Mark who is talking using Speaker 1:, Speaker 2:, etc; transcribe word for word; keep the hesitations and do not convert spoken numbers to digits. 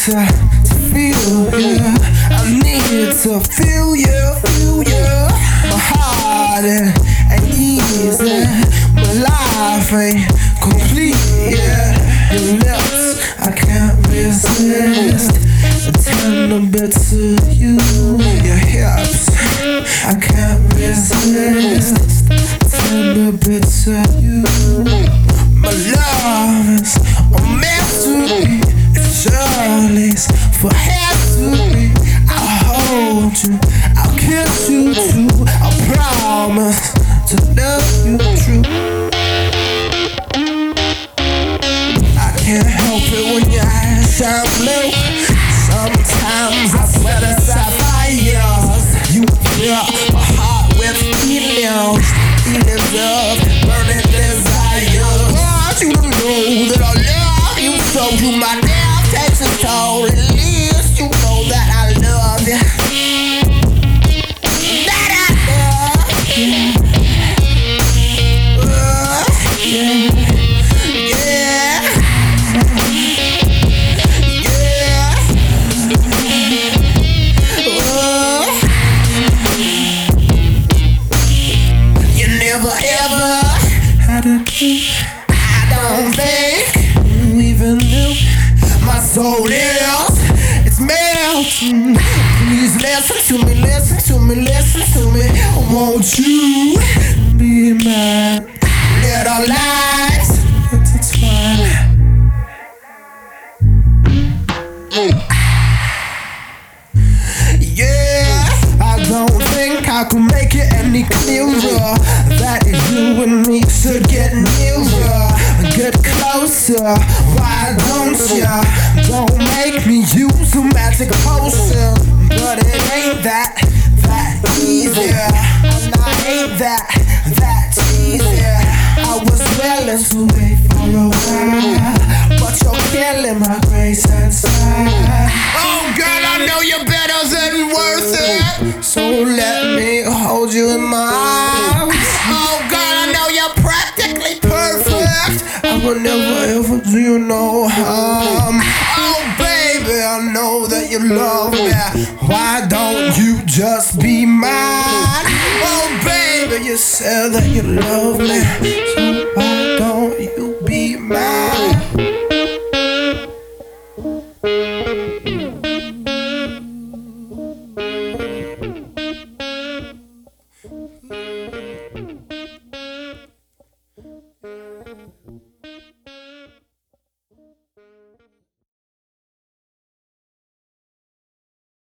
Speaker 1: to, to feel you. I need to feel you, feel you. My heart ain't, ain't easy, my life ain't complete, yeah. Your lips, I can't resist the tender bits of you. Your hips, I can't resist the tender bits of you. My love is a mystery, it's Shirley's for history. I'll hold you, I'll kiss you too. I promise to love you true. I can't help it when your eyes shine blue. Sometimes I sweat a sapphires. You fill my heart with feelings, feelings of burning desire. I want you to know that I love you so. You my damn takes a toll. At least you know that I love you. That I love you. Uh, yeah, yeah, yeah. Uh, you never ever had a key. I don't think you even knew my soul is. It's melting. Please listen to me, listen to me, listen to me. I want you to be mine. Let our lives intertwine. Yeah, I don't think I could make it any clearer that you and me should get nearer, get closer. Why don't ya? Don't make me use a magic potion, but it ain't that that easy. And I ain't that that easy. I was willing to wait for a while, but you're killing my grace inside. Oh girl, I know you're better than worth it, so let me hold you in my arms. Oh girl, I know you're practically perfect. I will never ever do you no harm. Oh baby, I know that you love me. Why don't you just be mine? Oh baby, you said that you love me, so why don't you be mine?